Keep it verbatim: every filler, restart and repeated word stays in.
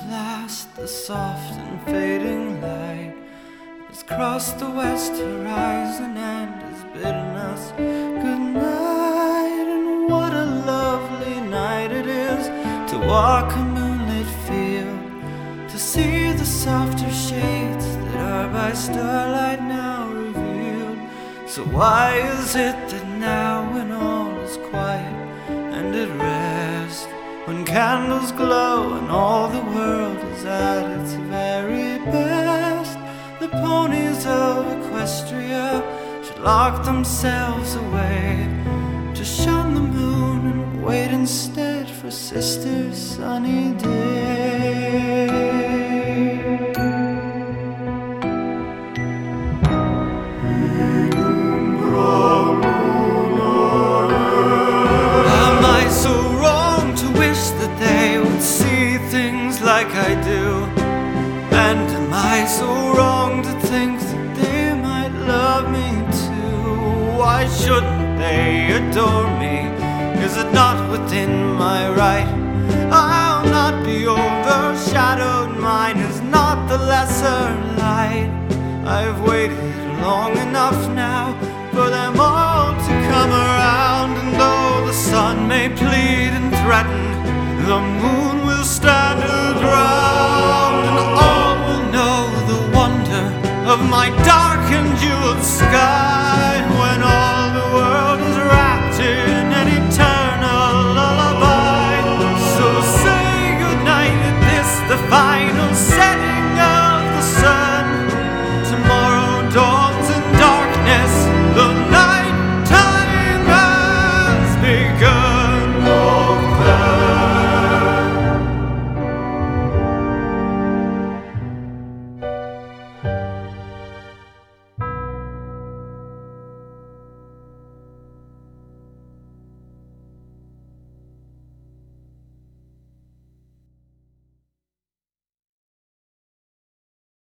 last, the soft and fading light has crossed the west horizon and has bidden us good night. And what a lovely night it is to walk a moonlit field, to see the softer shades that are by starlight now revealed. So why is it that now when all is quiet and at rest, when candles glow and all the world is at its very best, the ponies of Equestria should lock themselves away to shun the moon and wait instead for Sister Sunny Day? Like I do, and am I so wrong to think that they might love me too? Why shouldn't they adore me? Is it not within my right? I'll not be overshadowed, mine is not the lesser light. I've waited long enough now for them all to come around, and though the sun may plead and threaten, the moon will stand her ground, and all will know the wonder of my dark and jeweled sky.